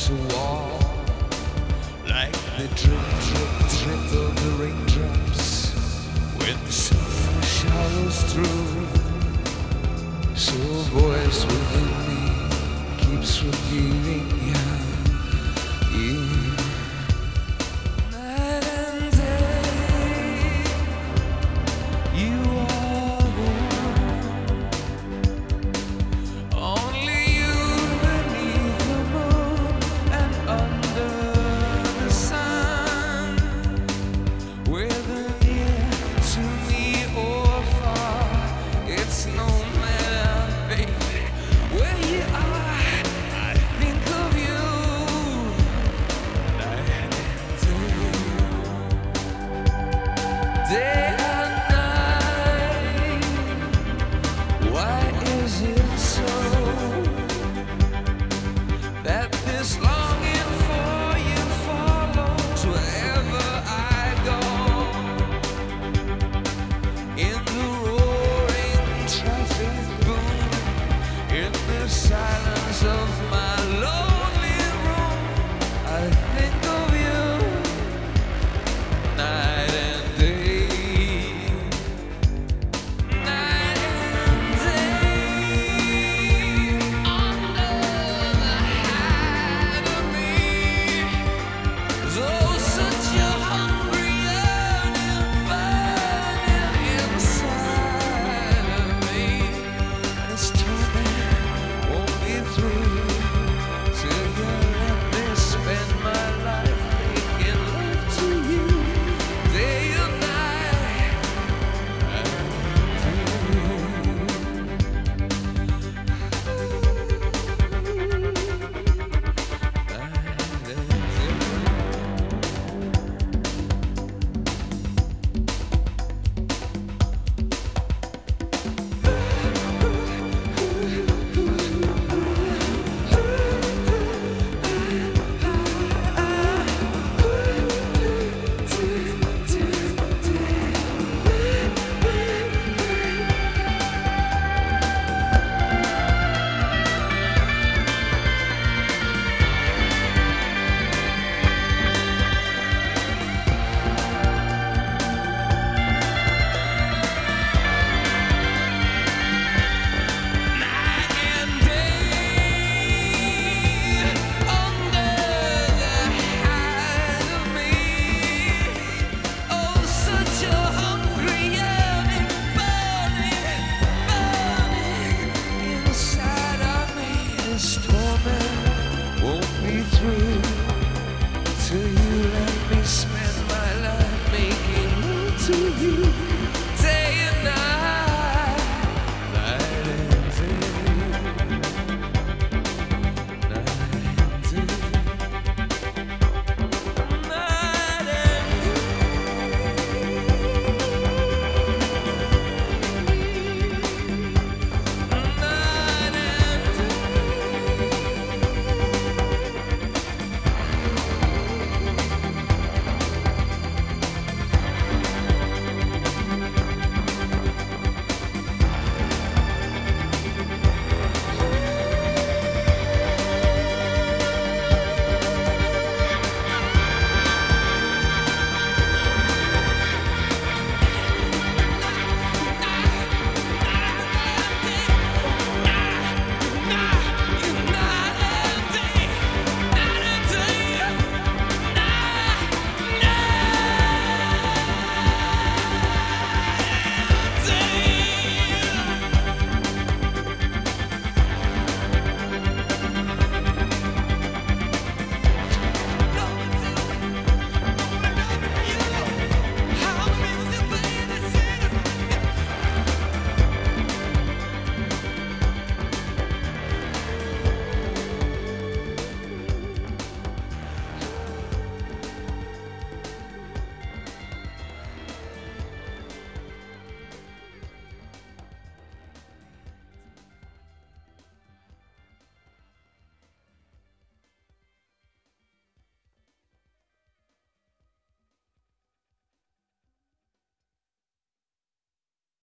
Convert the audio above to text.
to wall, like the drip, drip, drip of the raindrops when summer showers through. So a voice within me keeps repeating, yeah. Night and day, you are the one. Only you beneath the moon and under the sun. Whether near to me or far, it's no matter, baby, where you are. I think of you night and day and night. Why is it so that this longing for you follows wherever I go? In the roaring traffic boom, in the silence of my lonely room, I think of you night and day. Night and day, under the hide of me. Oh, such a hungry yearning burning inside of me. And it's torment won't be through till you let me spend my life making love to you day and night. Won't be through